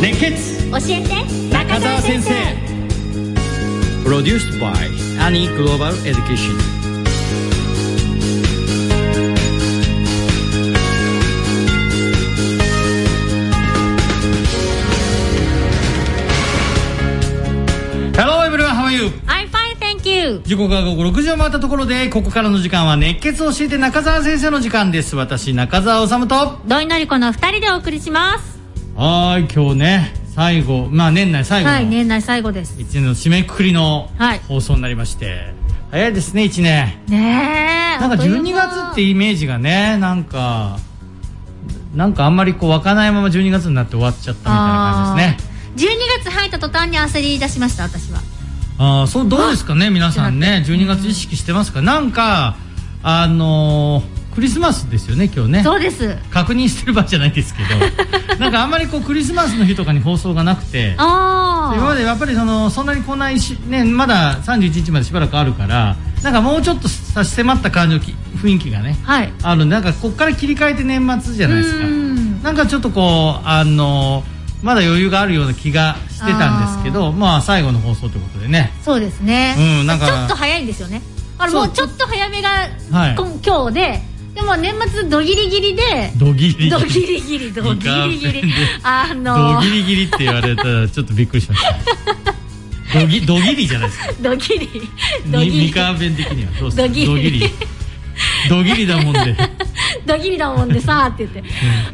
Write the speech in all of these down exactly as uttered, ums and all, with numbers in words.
熱血教えて中澤先生。 プロデュース by アニーグローバルエデュケーション。Hello everyone, how are you? I'm fine, thank you. 時刻が午後ろくじを回ったところで、ここからの時間は熱血を教えて中澤先生の時間です。私中澤治と土井典子のふたりでお送りします。 はい、今日ね最後、まあ年内最後の、 はい、年内最後です。 いちねんの締めくくりのはい放送になりまして、はい、早いですねいちねん。 ねえ、 なんかじゅうにがつってイメージがね、なんかなんかあんまりこう湧かないままじゅうにがつになって終わっちゃったみたいな感じですね。 じゅうにがつ入った途端に焦り出しました、私は。 ああ、そうどうですかね皆さんね、じゅうにがつ意識してますか？なんかあのークリスマスですよね今日ね。 そうです。 確認してる場合じゃないですけどなんかあんまりこうクリスマスの日とかに放送がなくて、 あ今までやっぱりそのそんなに来ないし、ね、まださんじゅういちにちまでしばらくあるから、なんかもうちょっと差し迫った感じの雰囲気がね、 はい、 あるんで、なんかこっから切り替えて年末じゃないですか。んなんかちょっとこうあのまだ余裕があるような気がしてたんですけど、まあ最後の放送ということでね。 そうですね、うん、なんかちょっと早いんですよね。あれもうちょっと早めが、はい、今日で、でも年末ドギリギリでドギリギリドギリギリドギリギリあのドギリギリって言われたらちょっとびっくりしましたドギドギリじゃないですか。 ドギリドギリ三河弁的にはどうですか？ ドギリドギリドギリだもんでドギリだもんでさーって言って、うん、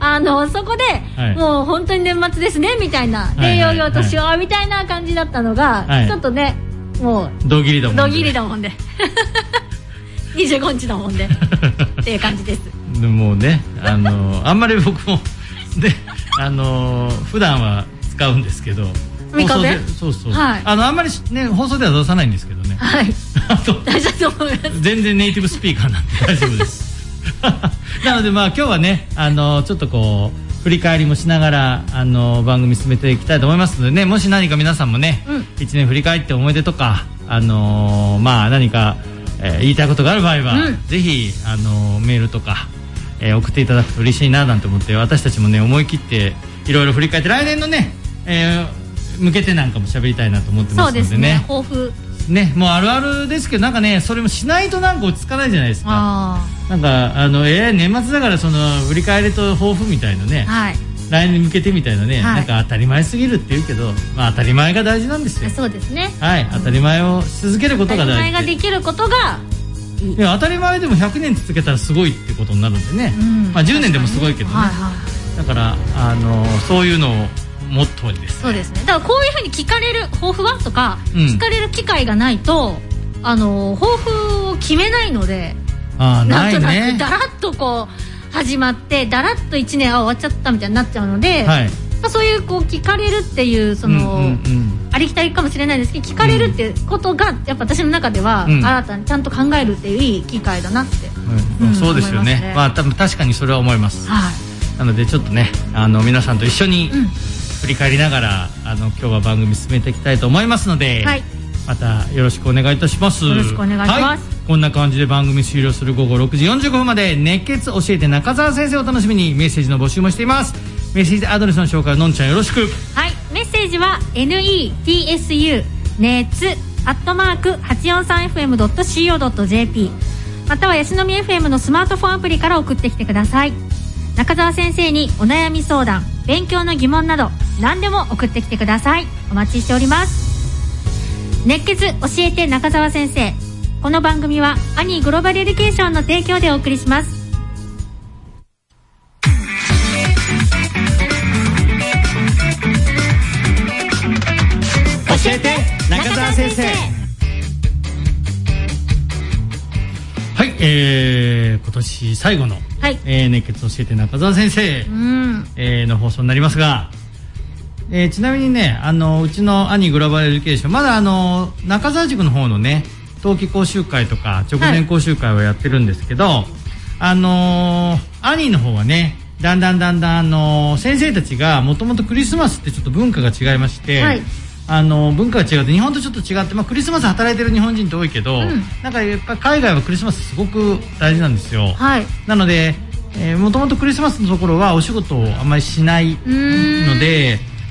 あのそこで、はい、もう本当に年末ですねみたいな、でようようとしようみたいな感じだったのが、はい、ちょっとねもうドギリだもんでドギリだもんでにじゅうごにちだもんでっていう感じです。 でもね、あのあんまり僕もで、あの普段は使うんですけど、 放送でそうそう、はい、あのあんまりね放送では出さないんですけどね。 はい。 あと大丈夫と思います。 全然ネイティブスピーカーなんで大丈夫です。なのでまあ今日はね、あのちょっとこう振り返りもしながらあの番組進めていきたいと思いますのでね、もし何か皆さんもね、うん、いちねん振り返って思い出とか、あのまあ何かえー、言いたいことがある場合は、うん、ぜひ、あのー、メールとか、えー、送っていただくと嬉しいななんて思って、私たちもね思い切っていろいろ振り返って来年のね、えー、向けてなんかも喋りたいなと思ってますのでね。そうですね、 抱負ね、もうあるあるですけど、なんかねそれもしないとなんか落ち着かないじゃないですか。なんかあの、えー、年末だからその振り返りと抱負みたいなね、はい、来年に向けてみたいなね、はい、なんか当たり前すぎるって言うけど、まあ当たり前が大事なんですよ。 そうですね、 はい、当たり前をし続けることが大事。 当たり前ができることがいい。いや当たり前でもひゃくねん続けたらすごいってことになるんでね、うん、まあじゅうねんでもすごいけどね、はいはい、だからあのそういうのをモットーにですね。 そうですね、だからこういうふうに聞かれる抱負はとか、うん、聞かれる機会がないとあの抱負を決めないので、 あなんとなくないね、 だらっとこう始まってだらっといちねんあ終わっちゃったみたいになっちゃうので、はい、まあ、そういうこう聞かれるっていうその、うんうんうん、ありきたりかもしれないですけど、聞かれるっていうことがやっぱ私の中では、うん、新たにちゃんと考えるっていういい機会だなって、 うんうん、そうですよね、ね、まあ多分確かにそれは思います、はい、なのでちょっとねあの皆さんと一緒に振り返りながら、うん、あの今日は番組進めていきたいと思いますので、はい、またよろしくお願いいたします。 よろしくお願いします、はい、 こんな感じで番組終了する午後ろくじよんじゅうごふんまで熱血教えて中澤先生を楽しみにメッセージの募集もしています。メッセージアドレスの紹介をのんちゃんよろしく。 はい、メッセージは ネッツ 熱アットマーク はちよんさんエフエムドットシーオードットジェーピー またはヤシの実 エフエム のスマートフォンアプリから送ってきてください。中澤先生にお悩み相談、勉強の疑問など何でも送ってきてください。お待ちしております。熱血教えて中澤先生、この番組はアニーグローバルエデュケーションの提供でお送りします。 教えて中澤先生。はい、えー、今年最後の、はい、えー、熱血教えて中澤先生、うん、えー、の放送になりますが、えー、ちなみにね、あのうちのアニーグローバルエデュケーション、まだあの中澤塾の方のね冬季講習会とか直前講習会をやってるんですけど、はい、あのー、アニーの方はねだんだんだんだん、あのー、先生たちがもともとクリスマスってちょっと文化が違いまして、はい、あのー、文化が違って日本とちょっと違って、まあ、クリスマス働いてる日本人って多いけど、うん、なんかやっぱ海外はクリスマスすごく大事なんですよ、はい、なのでもともとクリスマスのところはお仕事をあんまりしないので、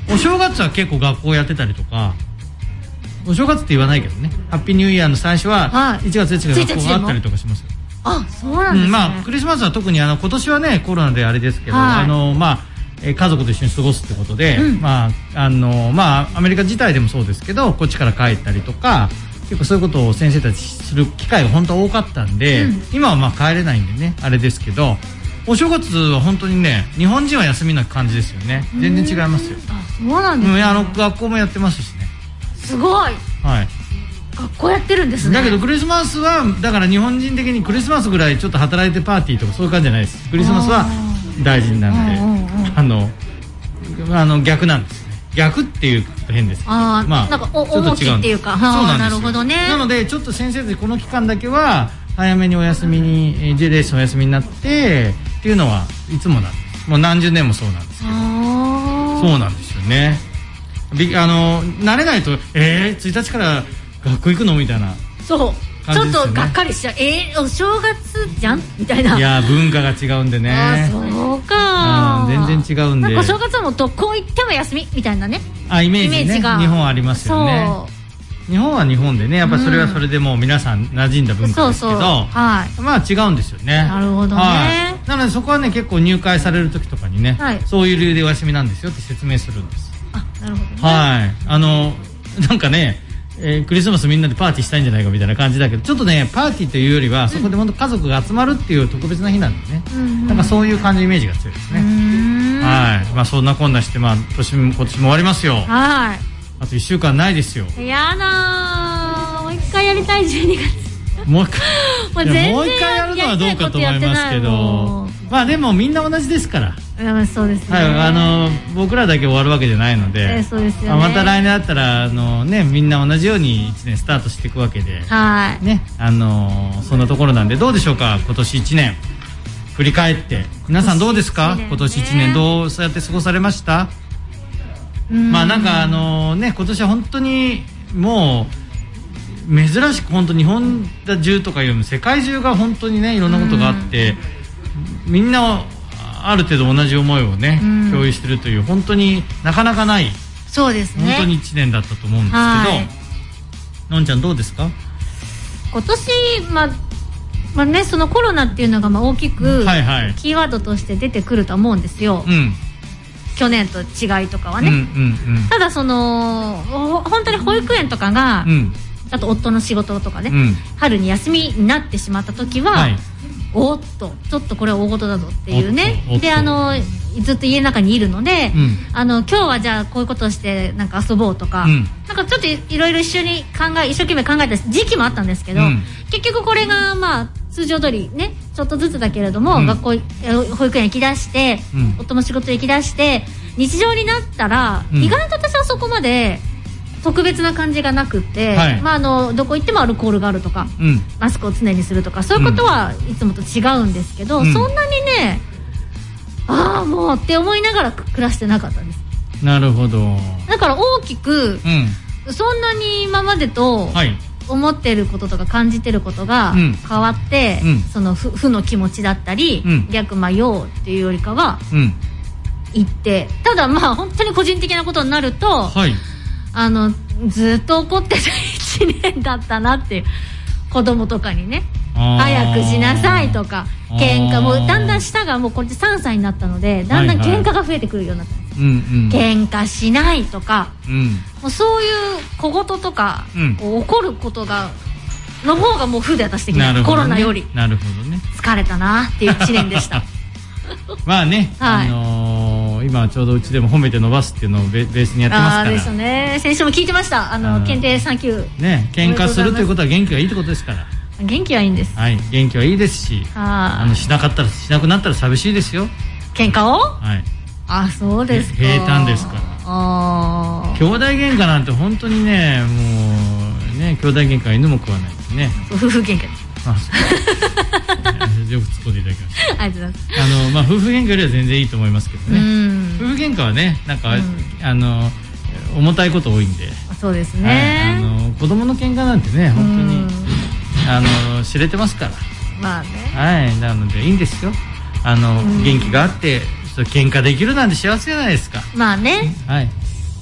お正月は結構学校やってたりとか、お正月って言わないけどね、ハッピーニューイヤーの最初はいちがついついか学校があったりとかしますよ。 あ、そうなんですね。 まあクリスマスは特にあの今年はねコロナであれですけど、あのまあ家族と一緒に過ごすってことで、まああのまあアメリカ自体でもそうですけど、こっちから帰ったりとか、結構そういうことを先生たちする機会が本当は多かったんで、今はまあ帰れないんでねあれですけど、お正月は本当にね日本人は休みな感じですよね。全然違いますよ。 あ、そうなんですね。 あの学校もやってますしね。 すごい。 はい。 学校やってるんですね。 だけどクリスマスはだから日本人的にクリスマスぐらいちょっと働いてパーティーとかそういう感じじゃないです。クリスマスは大事なんで、あのあの逆なんですね。逆っていうと変ですけど、 あ、まあなんかお重きっていうか、 そうなんですよ。 なるほどね。 なのでちょっと先生でこの期間だけは早めにお休みに J レースお休みになってっていうのはいつもなんです。もう何十年もそうなんですけど、そうなんですよね。びあの慣れないとえー、ついたちから学校行くのみたいな、 そう、ちょっとがっかりしちゃう。えー、お正月じゃんみたいな。 いや文化が違うんでね。 あ、そうか、 うん、全然違うんで、 なんかお正月はもうどこ行っても休みみたいなね、 あ、イメージね、イメージが日本ありますよね。日本は日本でね、やっぱそれはそれでもう皆さん馴染んだ文化ですけど、そうそう、はい、まあ違うんですよね。 なるほどね、はい、 なのでそこはね結構入会される時とかにね、はい、そういう理由でお休みなんですよって説明するんです。 あ、なるほどね。 はい、あのなんかね、えー、クリスマスみんなでパーティーしたいんじゃないかみたいな感じだけど、ちょっとねパーティーというよりはそこで本当家族が集まるっていう特別な日なんでね、うん、なんかそういう感じのイメージが強いですね。はい、まあそんなこんなして、まあ年も今年も終わりますよ。はい、あといっしゅうかんないですよ。 やだー、もう一回やりたい。じゅうにがつもう一回もうもう一回やるのはどうかと思いますけど、まあでもみんな同じですから。 そうですね、 はい、あの僕らだけ終わるわけじゃないので、えー、そうですよね。また来年だったらあの、ね、みんな同じようにいちねんスタートしていくわけで、はい、ね、あのそんなところなんで、どうでしょうか今年いちねん振り返って皆さんどうですか。今年いちねんどうそうやって過ごされました？まあなんかあのね今年は本当にもう珍しく本当日本中とかいうよりも世界中が本当にねいろんなことがあって、みんなある程度同じ思いをね共有してるという本当になかなかない、 そうですね、 本当にいちねんだったと思うんですけど、はい、のんちゃんどうですか今年。まあまあね、そのコロナっていうのがまあ大きくキーワードとして出てくると思うんですよ、うん、去年と違いとかはね、うんうんうん、ただその本当に保育園とかが、うん、あと夫の仕事とかね、うん、春に休みになってしまった時は、はい、おっとちょっとこれは大事だぞっていうね。で、あのずっと家の中にいるので、うん、あの今日はじゃあこういうことをしてなんか遊ぼうとか、うん、なんかちょっといろいろ一緒に考え一生懸命考えた時期もあったんですけど、うん、結局これがまあ通常通りねちょっとずつだけれども、うん、学校保育園行き出して、うん、夫も仕事行き出して日常になったら、うん、意外と私はそこまで特別な感じがなくって、はい、まあ、あのどこ行ってもアルコールがあるとか、うん、マスクを常にするとかそういうことはいつもと違うんですけど、うん、そんなにねああもうって思いながら暮らしてなかったんです。 なるほど。 だから大きく、うん、そんなに今までと、はい、思ってることとか感じてることが変わって、うん、その負の気持ちだったり、うん、逆まあようっていうよりかは、うん、言ってただまあ本当に個人的なことになると、はい、あのずっと怒ってたいちねんだったなっていう。子供とかにね早くしなさいとか喧嘩もうだんだん下がもうこっちさんさいになったのでだんだん喧嘩が増えてくるようになったんです、はいはい、喧嘩しないとか、うん、もうそういう小言とか、うん、こう怒ることがの方がもう負で私的に、ね、コロナよりなるほど、ね、 疲れたなっていういちねんでしたまあね、はい、あのー、今ちょうどうちでも褒めて伸ばすっていうのを ベ, ベースにやってますから。あですね、先週も聞いてました。あの検定さん級ね、喧嘩するということは元気がいいってことですから。 元気はいいんです。 はい、元気はいいですし、あのしなかったらしなくなったら寂しいですよ。 喧嘩を？ はい。 あ、そうですか。 平坦ですから。ああ。兄弟喧嘩なんて本当にね、もうね、兄弟喧嘩は犬も食わないですね。 夫婦喧嘩です。 あ、そうよく突っ込んでいただきました。 ありがとうございます。 あのまあ夫婦喧嘩よりは全然いいと思いますけどね。夫婦喧嘩はね、なんか、うん、あの重たいこと多いんで。 そうですね。 はい、あの子供の喧嘩なんてね、本当にあの知れてますから。 まあね。 はい、なのでいいんですよ。あの元気があって、喧嘩できるなんて幸せじゃないですか。 まあね。 はい。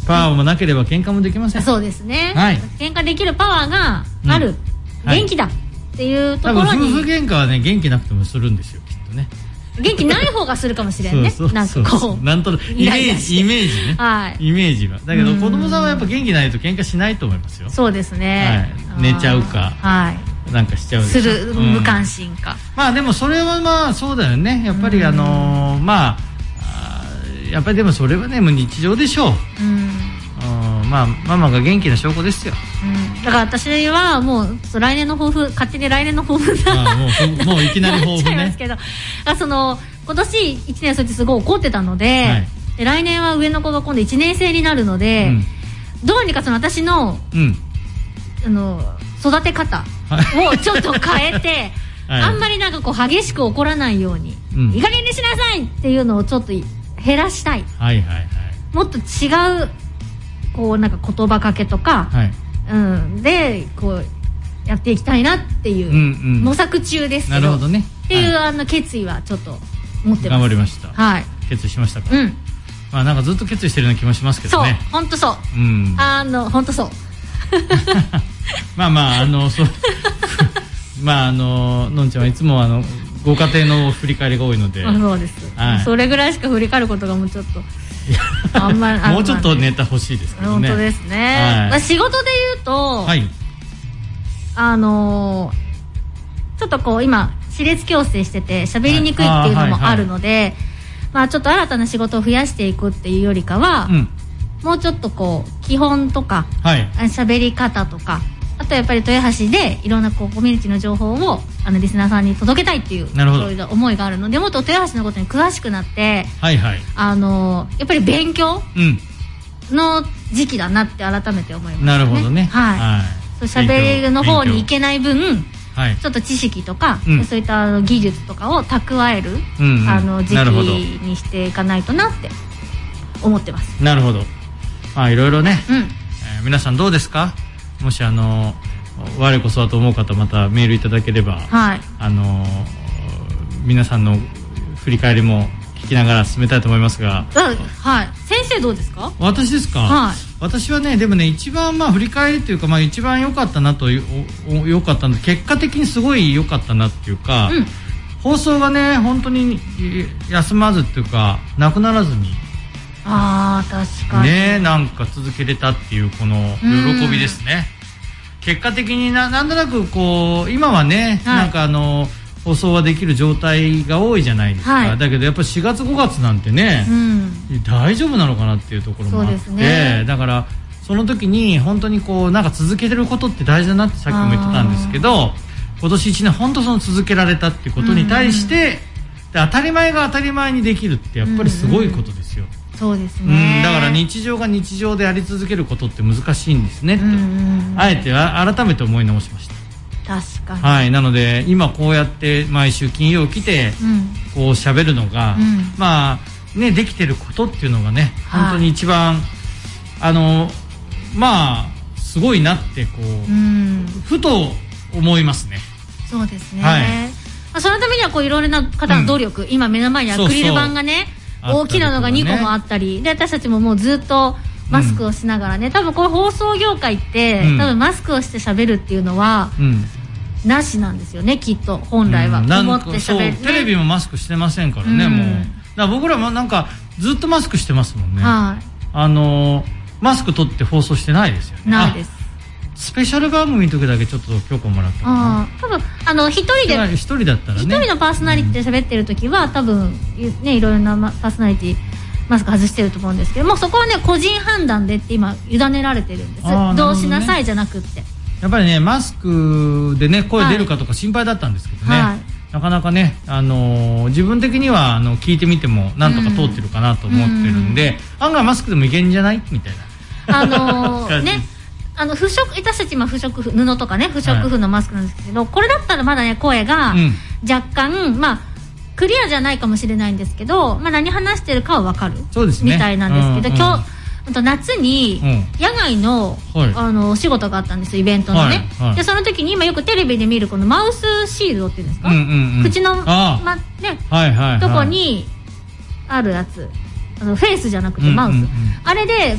パワーもなければ喧嘩もできません。 そうですね、 はい、 喧嘩できるパワーがある、うん、元気だっていうところに、 多分夫婦喧嘩はね元気なくてもするんですよきっとね。 元気ない方がするかもしれんね。 そうそうそうなんかこうなんとなくイメージイメージね、 はい、 イメージはだけど子供さんはやっぱ元気ないと喧嘩しないと思いますよ。 そうですね、 はい、寝ちゃうか、はい、なんかしちゃうでしょ、 する、うん、無関心か。 まあでもそれはまあそうだよねやっぱり、あのー、まあやっぱりでもそれはねもう日常でしょう。うんまあママが元気な証拠ですよ、 うん、だから私はもう来年の抱負勝手に来年の抱負ああもうもういきなり抱負ねですけどあその今年いちねんそれってすごい怒ってたので、はい、で来年は上の子が今度いちねん生になるので、うん、どうにかその私の、うん、あの育て方をちょっと変えて、はい、あんまりなんかこう激しく怒らないように、うん、いい加減にしなさいっていうのをちょっと減らしたい、はいはいはい、もっと違うこうなんか言葉かけとか、はいうん、でこうやっていきたいなっていう、うんうん、模索中ですけど、なるほどね、っていう、はい、あの決意はちょっと持ってます。頑張りました、 はい、 決意しましたか、うんまあ、なんかずっと決意してるような気もしますけどね。 そう本当そう、うん、あの本当そうまあまああのそうまああののんちゃんはいつもあのご家庭の振り返りが多いので、 あそうです、はい、それぐらいしか振り返ることがもうちょっとあんまりもうちょっとネタ欲しいですけどね。 本当ですね、はいまあ、仕事で言うと、はい、あのー、ちょっとこう今歯列矯正してて喋りにくいっていうのもあるので、はいはいはいまあ、ちょっと新たな仕事を増やしていくっていうよりかは、うん、もうちょっとこう基本とか喋、はい、り方とかあとやっぱり豊橋でいろんなこうコミュニティの情報をあのリスナーさんに届けたいっていうそういう思いがあるのでもっと豊橋のことに詳しくなって、はいはい、あのやっぱり勉強の時期だなって改めて思いますね。 なるほどね、 はいはい、そう喋りの方に行けない分、はい、ちょっと知識とか、うん、そういった技術とかを蓄える、うんうん、あの時期にしていかないとなって思ってます。 なるほど、まあ、いろいろね、うんえー、皆さんどうですか。もしあの我こそはと思う方またメールいただければ、はい、あの皆さんの振り返りも聞きながら進めたいと思いますが、 はい、先生どうですか。 私ですか、はい、私はねでもね一番まあ振り返りというか、まあ、一番良かったなと良かったの結果的にすごい良かったなっていうか、うん、放送がね本当に休まずっていうかなくならずにあー確かにねなんか続けれたっていうこの喜びですね。結果的に な, なんとなくこう今はね、はい、なんかあの放送はできる状態が多いじゃないですか、はい、だけどやっぱしがつごがつなんてね、うん、大丈夫なのかなっていうところもあって、そうですね、だからその時に本当にこうなんか続けてることって大事だなってさっきも言ってたんですけど今年いちねん本当その続けられたっていうことに対して、うん、で当たり前が当たり前にできるってやっぱりすごいことですよ、うんうんそうですね、 うん、だから日常が日常でやり続けることって難しいんですねってあえて改めて思い直しました。 確かに、 はい、なので今こうやって毎週金曜来てこう喋るのが、うん、まあねできてることっていうのがね本当に一番、はい、あのまあすごいなってこう、うん、ふと思いますね。 そうですね、はい、そのためにはこういろいろな方の努力、うん、今目の前にアクリル板がねそうそう大きなのがにこもあったりで私たちももうずっとマスクをしながらね、うん、多分これ放送業界って、うん、多分マスクをして喋るっていうのは、うん、なしなんですよねきっと本来は、うん、思って喋る、ね、 テレビもマスクしてませんからね、うん、もうだから僕らもなんかずっとマスクしてますもんね、はい、あのマスク取って放送してないですよね。 ないです。 スペシャル番組の時だけちょっと許可もらったかな。 多分あの一人で一人だったらね一人のパーソナリティで喋ってる時は、うん、多分ねいろいろなパーソナリティマスク外してると思うんですけどもそこはね個人判断でって今委ねられてるんです。ど, ね、どうしなさいじゃなくってやっぱりねマスクでね声出るかとか心配だったんですけどね、はい、なかなかね、あのー、自分的にはあの聞いてみてもなんとか通ってるかなと思ってるんで、うん、案外マスクでもいけんじゃないみたいなあのー、ねあの不織私たち今不織布布とかね不織布のマスクなんですけど、はい、これだったらまだね声が若干、うん、まあクリアじゃないかもしれないんですけど、まあ、何話してるかは分かるそうです、ね、みたいなんですけど、うんうん、今日夏に野外の、うん、あのお仕事があったんですイベントのね、はいはい、でその時に今よくテレビで見るこのマウスシールドっていうんですか、うんうんうん、口の、まねはいはいはい、とこにあるやつあのフェイスじゃなくてマウス、うんうんうん、あれで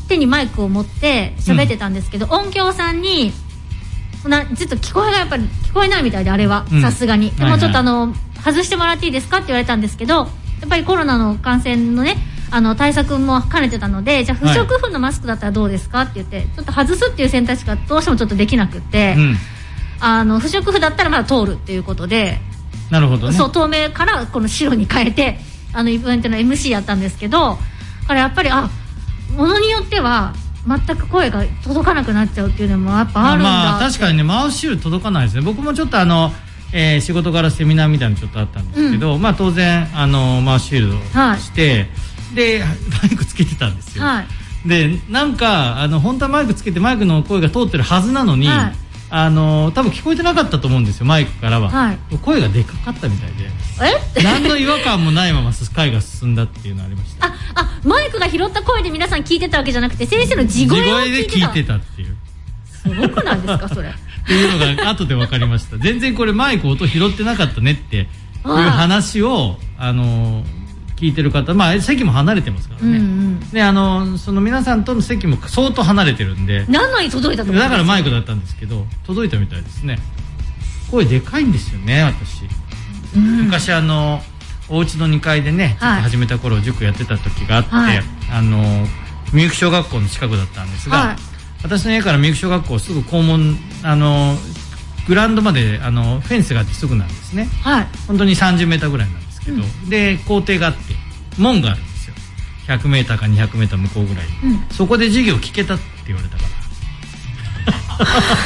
手にマイクを持って喋ってたんですけど、うん、音響さんになちょっと聞こえがやっぱり聞こえないみたいで、あれはさすがに、でもちょっとあの、はいはい、外してもらっていいですかって言われたんですけど、やっぱりコロナの感染のねあの対策も兼ねてたので、じゃあ不織布のマスクだったらどうですかって言って、ちょっと外すっていう選択肢がどうしてもちょっとできなくって、うん、あの不織布だったらまだ通るっていうことで、 なるほどね、 そう透明からこの白に変えてあのイベントの エムシー やったんですけど、これやっぱりあものによっては全く声が届かなくなっちゃうっていうのもやっぱあるんだ。 まあ確かにね、マウスシール届かないですね。僕もちょっとあの、えー、仕事からセミナーみたいなのちょっとあったんですけど、うん、まあ当然あのマウスシールドをして、はい、でマイクつけてたんですよ、はい、でなんかあの本当はマイクつけてマイクの声が通ってるはずなのに、はい、あの多分聞こえてなかったと思うんですよ、マイクからは、はい、声がでかかったみたいで、え何の違和感もないまま回が進んだっていうのありました。 ああマイクが拾った声で皆さん聞いてたわけじゃなくて、先生の地声を聞いてた。 地声で聞いてたっていう、 すごくないですかそれっていうのが後で分かりました。全然これマイク音拾ってなかったねっていう話をあの聞いてる方、まあ席も離れてますからね、うんうん、であのその皆さんとの席も相当離れてるんで、 何のに届いたと思うだからマイクだったんですけど、届いたみたいですね。声でかいんですよね私、うん、昔あのお家のにかいでね、ちょっと始めた頃、はい、塾やってた時があって、はい、あのみゆき小学校の近くだったんですが、はい、私の家からみゆき小学校すぐ校門あのグラウンドまであのフェンスがあってすぐなんですね、はい、本当にさんじゅうメーターぐらいなんですけど、うん、で校庭があって門があるんですよ。ひゃくメーターかにひゃくメーター向こうぐらい、うん、そこで授業聞けたって言われたから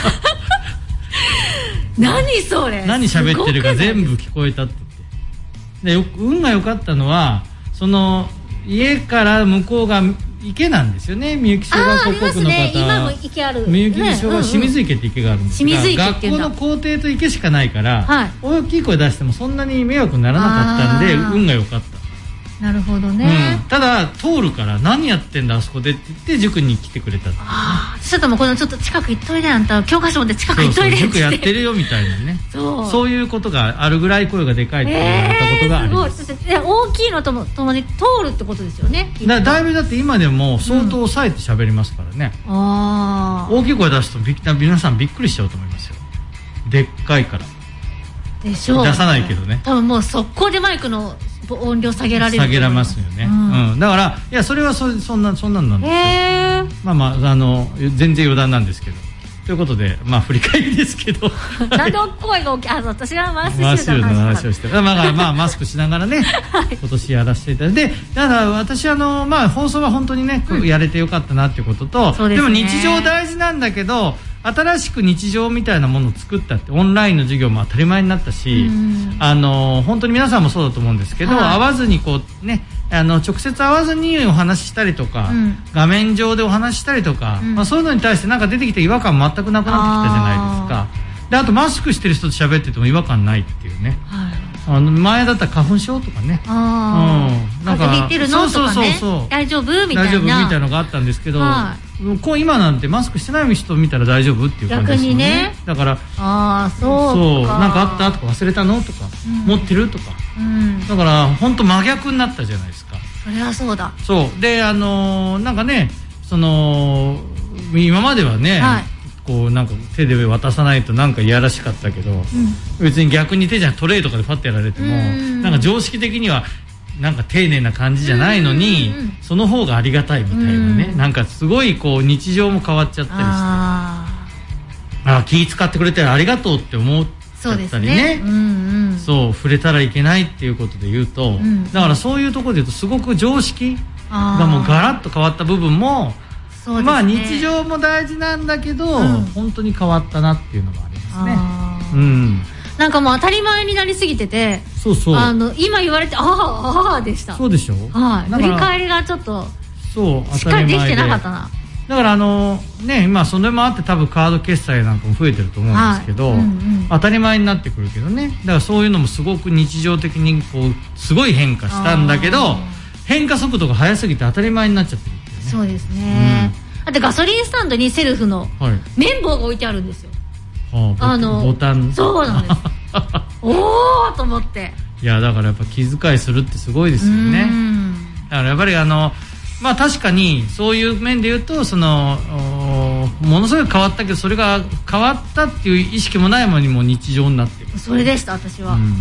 何それ何喋ってるか全部聞こえたって言って、で運が良かったのはその家から向こうが池なんですよね。みゆき小学校国の方、 ね、今も池あるみゆき小学校、ね、清水池って池があるんですが、学校の校庭と池しかないから、はい、大きい声出してもそんなに迷惑にならなかったんで運が良かった。 なるほどね、 うん、ただ通るから何やってんだあそこでって言って塾に来てくれたって、ね、 あちょっともうこのちょっと近く行っといで、あんた教科書持って近く行っといでって塾やってるよみたいなねそうそういうことがあるぐらい声がでかいって言われたことがあります、 えー、大きいのともともに通るってことですよね。 だ, だいぶだって今でも相当抑えて喋りますからね、うん、あ大きい声出すとび皆さんびっくりしちゃうと思いますよ。でっかいからでしょう、 出さないけどね、 多分もう速攻でマイクの音量下げられる下げられますよね、うんうん、だからいやそれは そ, そんなそんなんなんですよ、えー、まあまああの全然余談なんですけど、ということでまあ振り返りですけどなんで声が大きいあ私はマスクシューの話をしてまあ、まあ、マスクしながらね、はい、今年やらせていただいて、だから私あの、まあ、放送は本当にね、うん、やれてよかったなっていうことと、で, ね、でも日常大事なんだけど新しく日常みたいなものを作ったって、オンラインの授業も当たり前になったし、あの本当に皆さんもそうだと思うんですけど、はい、会わずにこうねあの直接会わずにお話ししたりとか、うん、画面上でお話ししたりとか、うんまあ、そういうのに対してなんか出てきて違和感全くなくなってきたじゃないですか。であとマスクしてる人と喋ってても違和感ないっていうね、はいあの前だったら花粉症とかね、あうん、なんか風邪ひいてるのとかね、そうそうそう大丈夫みたいな大丈夫みたいなのがあったんですけど、はい、こう今なんてマスクしてない人見たら大丈夫っていう感じですよね。逆にね、だからあそうそうなんかあったとか忘れたのとか、うん、持ってるとか、うん、だから本当真逆になったじゃないですか。 それはそうだ。 そうであのー、なんかねその今まではね、はいこうなんか手で渡さないとなんかいやらしかったけど、うん、別に逆に手じゃトレイとかでパッてやられてもなんか常識的にはなんか丁寧な感じじゃないのにその方がありがたいみたいなね、なんかすごいこう日常も変わっちゃったりして、ああ気使ってくれてありがとうって思っちゃったりね、そう、ねうんうん、そう触れたらいけないっていうことで言うと、うん、だからそういうところで言うとすごく常識がもうガラッと変わった部分もそうですね、まあ日常も大事なんだけど、うん、本当に変わったなっていうのもありますね。うん、 なんかもう当たり前になりすぎてて、 そうそうあの今言われてああああでした。 そうでしょ。 はい。振り返りがちょっとそうしっかりできてなかったな。 だからあのね今それもあって多分カード決済なんかも増えてると思うんですけど、はいうんうん、当たり前になってくるけどね。だからそういうのもすごく日常的にこうすごい変化したんだけど、変化速度が速すぎて当たり前になっちゃってる。 そうですね、うん、だってガソリンスタンドにセルフの綿棒が置いてあるんですよ、 はあ、あのボタンそうなんですおーと思って、 いやだからやっぱ気遣いするってすごいですよね。だからやっぱりあのまあ確かにそういう面で言うとそのものすごい変わったけどそれが変わったっていう意識もないままにも日常になってる。 それでした私は、うんうん、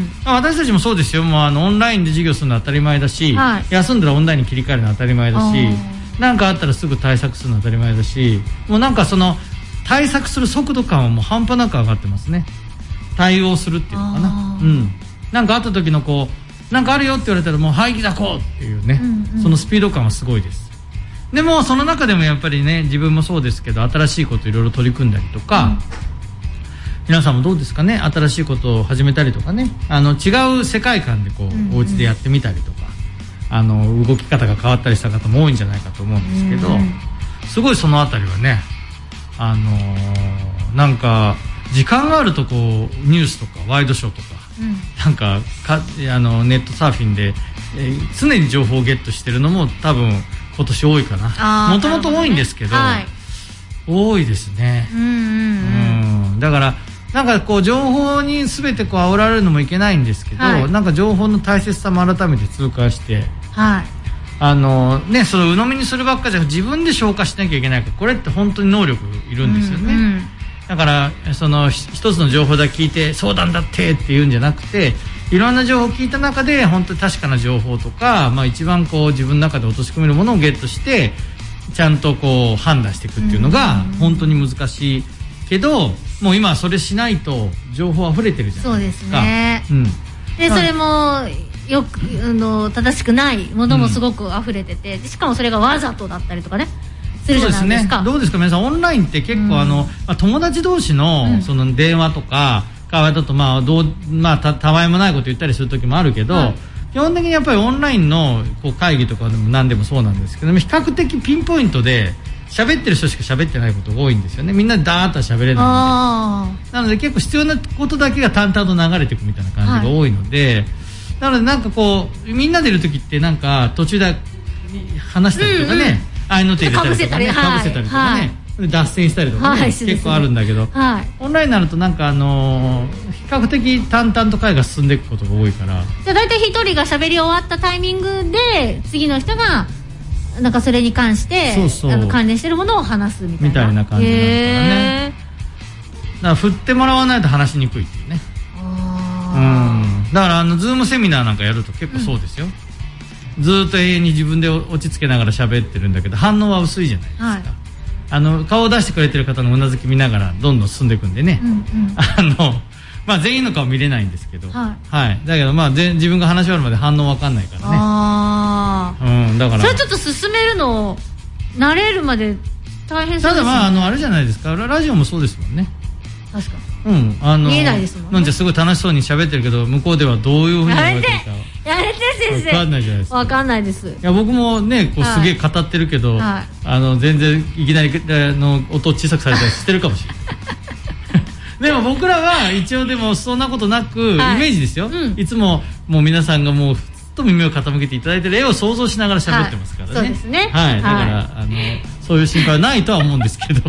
まあ、私たちもそうですよ。もうあのオンラインで授業するのは当たり前だし、はい、休んだらオンラインに切り替えるのは当たり前だし、何かあったらすぐ対策するのは当たり前だし、もうなんかその対策する速度感はもう半端なく上がってますね。対応するっていうのかな、うん、なんかあった時のこうなんかあるよって言われたらもうはいだこうっていうね、うんうん、そのスピード感はすごいです。でもその中でもやっぱりね自分もそうですけど新しいこといろいろ取り組んだりとか、うん、皆さんもどうですかね。新しいことを始めたりとかね、あの違う世界観でこう、うんうん、お家でやってみたりとか、あの動き方が変わったりした方も多いんじゃないかと思うんですけど、うんうん、すごいそのあたりはね、あのー、なんか時間があるとこうニュースとかワイドショーとか、うん、なんか、かあのネットサーフィンで、えー、常に情報をゲットしてるのも多分今年多いかな。もともと多いんですけど、はい、多いですね。うんうんうんうん、だからなんかこう情報に全てこう煽られるのもいけないんですけど、はい、なんか情報の大切さも改めて痛感して、はい、あのね、その鵜呑みにするばっかじゃ自分で消化しなきゃいけないから、これって本当に能力いるんですよね、うんうん、だからその一つの情報だけ聞いてそうなんだってっていうんじゃなくて、いろんな情報を聞いた中で本当に確かな情報とか、まあ、一番こう自分の中で落とし込めるものをゲットしてちゃんとこう判断していくっていうのが本当に難しいけど、もう今はそれしないと情報あふれてるじゃないですか。 そうですね、うん、でそれもよくあの正しくないものもすごくあふれてて、うん、しかもそれがわざとだったりとかねするじゃないですか。 そうですね。どうですか皆さん、オンラインって結構あの、うん、まあ、友達同士 の,、うん、その電話とか会話だとまあどう、まあ、た, たわいもないこと言ったりする時もあるけど、はい、基本的にやっぱりオンラインのこう会議とかでも何でもそうなんですけど、比較的ピンポイントで喋ってる人しか喋ってないことが多いんですよね。みんなでダーッとは喋れないので、なので結構必要なことだけが淡々と流れていくみたいな感じが多いので、はい、なのでなんかこうみんなでいる時ってなんか途中で話したりとかね、うんうん、合いの手入れたりとかね、かぶせたりとかね、はいはい、脱線したりとかね、はい、結構あるんだけど、はい、オンラインになるとなんかあのー、比較的淡々と会が進んでいくことが多いから、 じゃあ大体一人が喋り終わったタイミングで次の人がなんかそれに関してそうそうあの関連してるものを話すみたいなみたいな感じになるからね。だから振ってもらわないと話しにくいっていうね。あ、うん、だからあのズームセミナーなんかやると結構そうですよ、うん、ずっと永遠に自分で落ち着けながら喋ってるんだけど反応は薄いじゃないですか、はい、あの顔を出してくれてる方のうなずき見ながらどんどん進んでいくんでね、うんうん、あのまあ、全員の顔見れないんですけど、はいはい、だけどまあ自分が話し終わるまで反応分かんないからね。あ、うん、だからそれちょっと進めるの慣れるまで大変そうですね。 ただまあ あのあれじゃないですか、ラジオもそうですもんね。 確かに、 うん、あの見えないですもんね。 なんじゃすごい楽しそうに喋ってるけど向こうではどういうふうにやれてやれて先生分かんないじゃないですか。 分かんないです。いや僕もねこうすげえ語ってるけど、はい、あの全然いきなりあの音小さくされたりしてるかもしれないでも僕らは一応でもそんなことなく、はい、イメージですよ、うん、いつももう皆さんがもうずっと耳を傾けていただいてる絵を想像しながら喋ってますからね、はい、そうですね、はい、だから、はい、あのそういう心配はないとは思うんですけど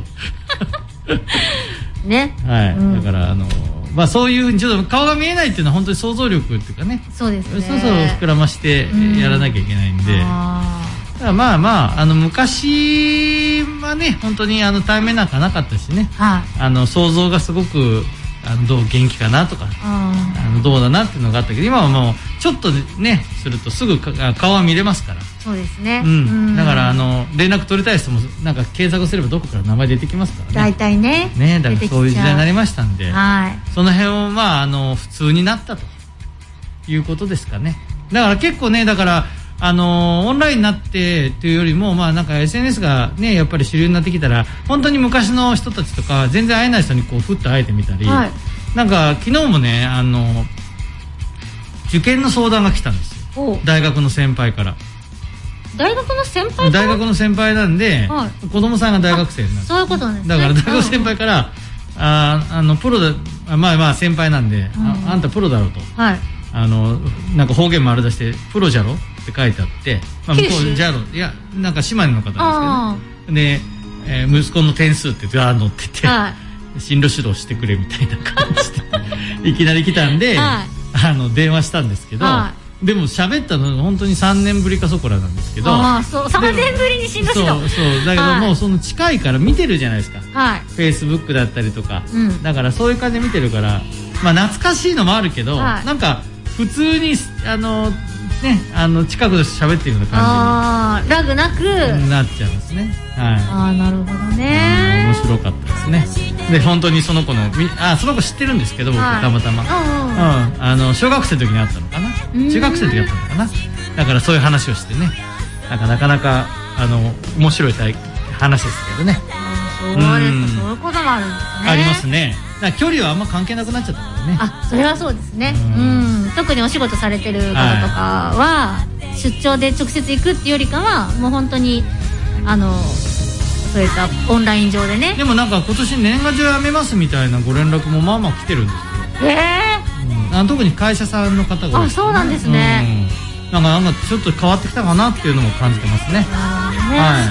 ね、はい、うん、だからあのまあそういうちょっと顔が見えないっていうのは本当に想像力っていうかね、 そうですね、 そうそう膨らましてやらなきゃいけないんで、うん、だからまあまああの昔はね本当にあの対面なんかなかったしね、はい、あの想像がすごくあのどう元気かなとかあのどうだなっていうのがあったけど、今はもうちょっとねするとすぐ顔は見れますから。 そうですね、 うん、だからあの連絡取りたい人もなんか検索すればどこから名前出てきますからね。 大体ね。 ね、だからそういう時代になりましたんで、はい、その辺をまああの普通になったということですかね。だから結構ね、だからあのオンラインになってというよりも、まあなんか エスエヌエス がねやっぱり主流になってきたら、本当に昔の人たちとか全然会えない人にこうふっと会えてみたり、はい、なんか昨日もねあの受験の相談が来たんですよ。大学の先輩から。 大学の先輩から大学の先輩なんで、はい、子供さんが大学生になる。 そういうことね。 だから大学先輩から、ああのプロだ、まあまあ先輩なんで、うん、あ, あんたプロだろうと、はい、あのなんか方言丸出してプロじゃろって書いてあって、まあ、向こうじゃろ、いやなんか島根の方なんですけど、ね、で、えー、息子の点数ってガー載ってて、はい、進路指導してくれみたいな感じでいきなり来たんで、はい、あの電話したんですけど、はい、 でも喋ったの本当にさんねんぶりかそこらなんですけど、 ああそうさんねんぶりに進路指導、 そうそうだけど、はい、もうその近いから見てるじゃないですか、 はい、 フェイスブックだったりとか、 うん、 だからそういう感じで見てるから、まあ懐かしいのもあるけど、はい、なんか普通にあのねあの近くで喋ってるような感じにあラグなくなっちゃうんですね。はい、 ああなるほどね、 面白かったですね。で本当にその子のあその子知ってるんですけど僕、はい、たまたま、うんうん、あの小学生の時に会ったのかな、中学生の時に会ったのかな、だからそういう話をしてね、なんかなかなかあの面白い話ですけどね。 そうですか、そういうこともあるんですね。 ありますね。だから距離はあんま関係なくなっちゃったからね。 あ、それはそうですね。うん、うん、特にお仕事されてる方とかは、はい、出張で直接行くっていうよりかはもう本当にあのそういったオンライン上でね。 でもなんか今年年賀状やめますみたいなご連絡もまあまあ来てるんですよ。 へえ、うん、あ特に会社さんの方が、 ね、あそうなんですね、 うん、なんかなんかちょっと変わってきたかなっていうのも感じてますね。はい。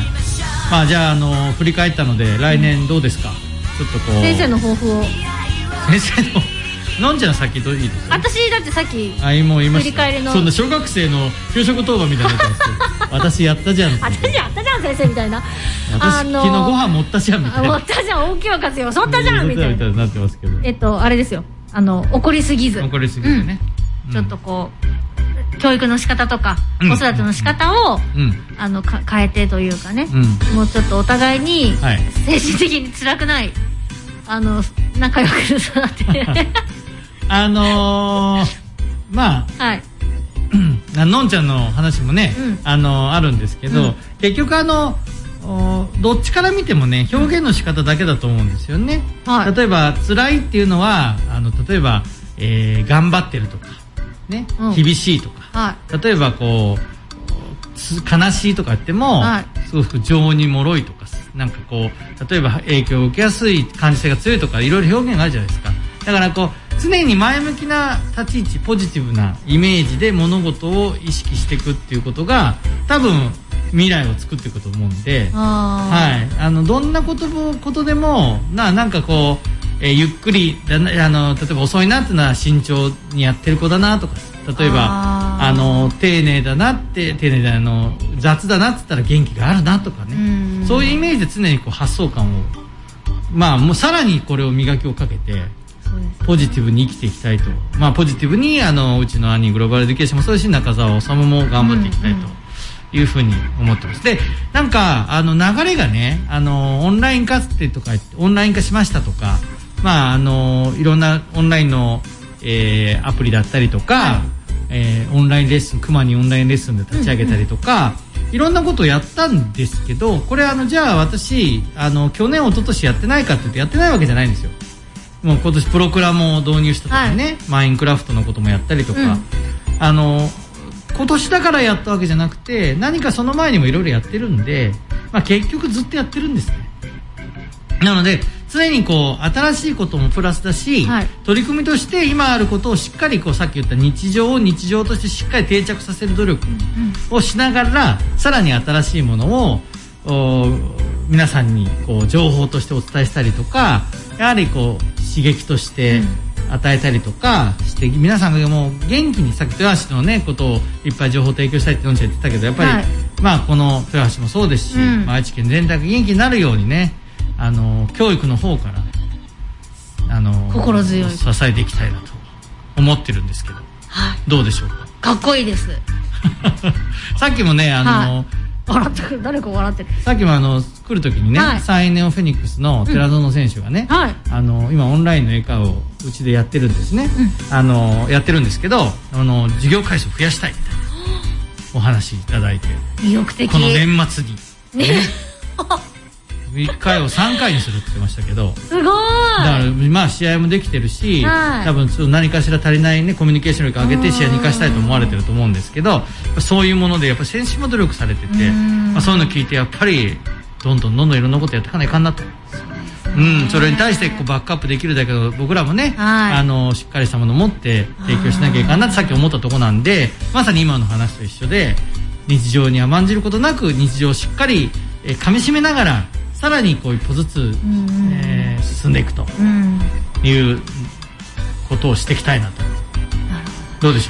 まあじゃああの振り返ったので来年どうですか、うん、ちょっとこう先生の抱負を。 先生ののんちゃん先どういいですか。 私だってさっきあもう言いました。 振り返りのそんな小学生の給食当番みたいなやつ私やったじゃん私やったじゃん先生みたいな私昨日ご飯持ったじゃんみたいな持ったじゃん大きいおかずよそったじゃんみたいななってますけど、 えっとあれですよ、あの怒りすぎず怒りすぎずね、 うん、ちょっとこう教育の仕方とか、うん、子育ての仕方を、うん、あのか変えてというかね、うん、もうちょっとお互いに精神的に辛くない、あの仲良く育ってあのー、まあ、 はい、 のんちゃんの話もね、うん、あのー、あるんですけど、うん、結局あのどっちから見てもね表現の仕方だけだと思うんですよね、はい、例えば辛いっていうのはあの例えば、えー、頑張ってるとか、ねうん、厳しいとか、はい、例えばこう悲しいとか言っても、はい、すごく情に脆いとかなんかこう例えば影響を受けやすい感受性が強いとかいろいろ表現があるじゃないですか。だからこう常に前向きな立ち位置ポジティブなイメージで物事を意識していくっていうことが多分未来を作っていくと思うんで、はい、あのどんなことことでもななんかこう、えー、ゆっくりだなあの例えば遅いなっていうのは慎重にやってる子だなとか、例えばああの丁寧だなって丁寧だあの雑だなって言ったら元気があるなとかね、そういうイメージで常にこう発想感をまあもうさらにこれを磨きをかけてポジティブに生きていきたいと、まあ、ポジティブにあのうちの兄グローバルエデュケーションもそうですし中澤修も頑張っていきたいというふうに思ってます。でなんかあの流れがねあのオンライン化ってとかオンライン化しましたとか、まあ、あのいろんなオンラインの、えー、アプリだったりとか、はいえー、オンラインレッスン熊にオンラインレッスンで立ち上げたりとか、うんうん、いろんなことをやったんですけど、これあのじゃあ私あの去年一昨年やってないかって言ってやってないわけじゃないんですよ。もう今年プロクラも導入したとかね、はい、マインクラフトのこともやったりとか、うん、あの今年だからやったわけじゃなくて何かその前にもいろいろやってるんで、まあ、結局ずっとやってるんですね。なので常にこう新しいこともプラスだし、はい、取り組みとして今あることをしっかりこうさっき言った日常を日常としてしっかり定着させる努力をしながら、うん、さらに新しいものを皆さんにこう情報としてお伝えしたりとか、やはりこう刺激として与えたりとかして、うん、皆さんがもう元気にさっき豊橋のねことをいっぱい情報提供したいってのんちゃん言ってたけど、やっぱり、はい、まあこの豊橋もそうですし、うんまあ、愛知県全体が元気になるようにねあの教育の方からあの心強い支えていきたいなと思ってるんですけど、はい、どうでしょうか。 かっこいいですさっきもねあの、はい、 笑ってくる誰か笑ってる。 さっきもあの来る時にね、はい、サイネオフェニックスの寺園選手がね、うんはい、あの今オンラインの英会話をうちでやってるんですね、うん、あのやってるんですけどあの授業回数増やしたいみたいなお話いただいて、 意欲的この年末にねいっかいをさんかいにするって言ってましたけど、 すごい。 だからまあ試合もできてるし、はい、多分ちょっと何かしら足りないねコミュニケーション力上げて試合に生かしたいと思われてると思うんですけど、そういうものでやっぱ選手も努力されてて、まあ、そういうの聞いてやっぱりどんどんどんどんいろんなことやっていかないかんなと。うん、それに対してこうバックアップできるだけど僕らもね、はい、あのしっかりしたものを持って提供しなきゃいかんなってさっき思ったところなんで、まさに今の話と一緒で日常に甘んじることなく日常をしっかり、えー、噛み締めながらさらにこう一歩ずつ、えー、進んでいくということをしていきたいなと。どうでしょうか。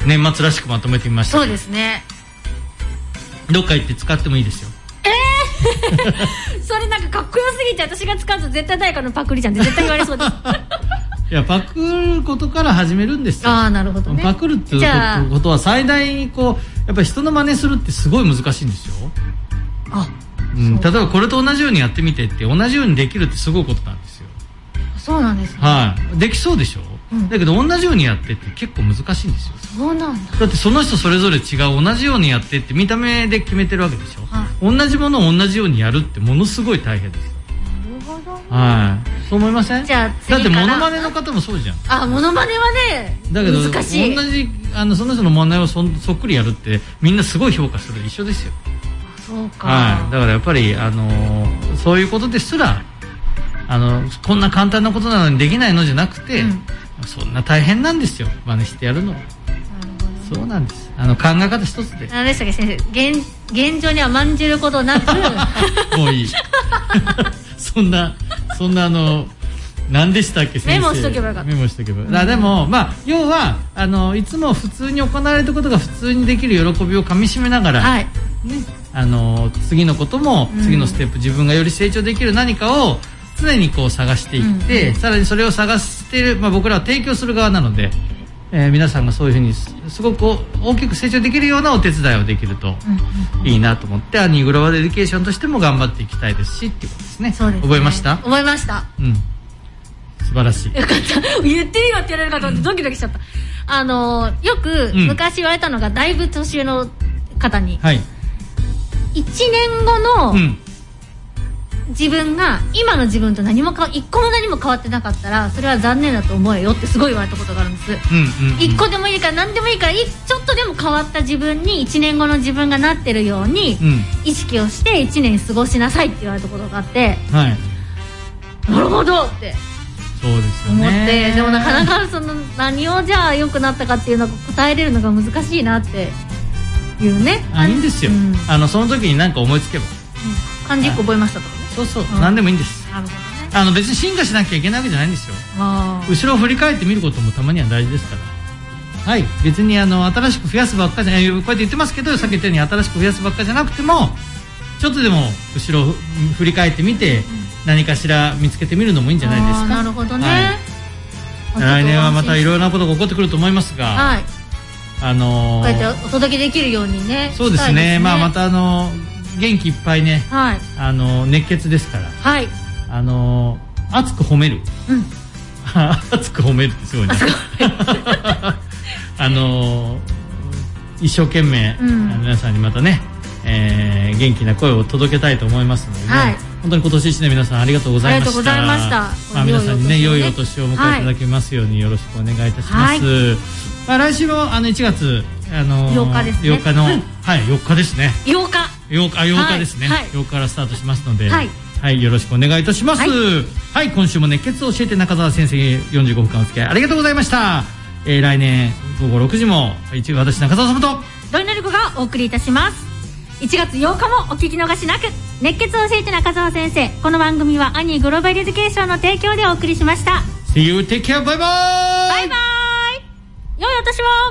年末らしくまとめてみました。 そうですね。 どっか行って使ってもいいですよ。 えー、それなんかかっこよすぎて私が使うと絶対誰かのパクリじゃんって絶対言われそうです。 いやパクることから始めるんですよ。 ああなるほどね。 パクるっていうことは最大にこうやっぱり人の真似するってすごい難しいんですよ。 あ、 うん、例えばこれと同じようにやってみてって同じようにできるってすごいことなんですよ。 そうなんですね。 はい、できそうでしょ、うん、だけど同じようにやってって結構難しいんですよ。 そうなんだ。 だってその人それぞれ違う同じようにやってって見た目で決めてるわけでしょ、はい、同じものを同じようにやるってものすごい大変ですよ。 なるほど、ね、 はい、そう思いません？ じゃあだってモノマネの方もそうじゃん。 あ、モノマネはねだけど難しい。 同じあのその人のモノマネを そ, そっくりやるってみんなすごい評価する。一緒ですよ。 そうか、 はい、だからやっぱり、あのー、そういうことですらあのこんな簡単なことなのにできないのじゃなくて、うん、そんな大変なんですよ真似してやるのは。そうなんです。あの考え方一つで。 何でしたっけ先生、現現状には甘んじることなくもういいそんなそんなあの何でしたっけ先生。 メモしとけばよかった。 メモしとけば、うん、あでもまあ要はあのいつも普通に行われたことが普通にできる喜びをかみしめながら、はいね、あの次のことも次のステップ、うん、自分がより成長できる何かを常にこう探していって、うん、さらにそれを探している、まあ、僕らは提供する側なので、えー、皆さんがそういうふうにすごく大きく成長できるようなお手伝いをできるといいなと思って、アニーグローバルエデュケーションとしても頑張っていきたいですしっていうことですね。 そうですね。 覚えました？ 覚えました。 うん。素晴らしい。 よかった。言っていいよって言われるかと思ってドキドキしちゃった。あのよく昔言われたのが、だいぶ年上の方に、はい、いちねんごの、うん自分が今の自分と何もか一個も何も変わってなかったらそれは残念だと思えよってすごい言われたことがあるんです。一個でもいいから何でもいいからちょっとでも変わった自分にいちねんごの自分がなってるように意識をしていちねん過ごしなさいって言われたことがあって、はい、なるほどってそうですよね思って、でもなかなかその何をじゃあ良くなったかっていうのを答えれるのが難しいなっていうね。 あいいんですよ、うん、あのその時に何か思いつけば、 うん、漢字いっこ覚えましたとかね。 そうそう、うん、何でもいいんです。なるほどね。あの別に進化しなきゃいけないわけじゃないんですよ。後ろを振り返ってみることもたまには大事ですから。はい、別にあの新しく増やすばっかじゃない、こうやって言ってますけど、さっき言ったように新しく増やすばっかじゃなくてもちょっとでも後ろを振り返ってみて、うん、何かしら見つけてみるのもいいんじゃないですか。 なるほどね、 はい、来年はまたいろいろなことが起こってくると思いますが、はい、あのー、 こうやってお届けできるようにね。 そうですね、まあまたあのー元気いっぱいね、はい、あの熱血ですから、はい、あの熱く褒める、うん、熱く褒めるってすごいねあの一生懸命、うん、皆さんにまたね、えー、元気な声を届けたいと思いますので、ね、はい、本当に今年いちねん皆さんありがとうございました。ありがとうございました。まあ、皆さんにね良いお年をお迎えいただけますようによろしくお願いいたします。はい、まあ、来週もあのいちがつあのようかですね。 ようかの、うん、はい、よっかですね。 ようかようか、ようかですね、はい、ようかからスタートしますので、はい、はい、よろしくお願いいたします。はい、はい、今週も熱血を教えて中澤先生よんじゅうごふんかんお付き合いありがとうございました。えー、来年ごごろくじも一応私中澤様と土井のり子がお送りいたします。いちがつようかもお聞き逃しなく。熱血を教えて中澤先生、この番組はアニーグローバルエデュケーションの提供でお送りしました。 See you, take care, bye bye。 バイバイ。良いお年を。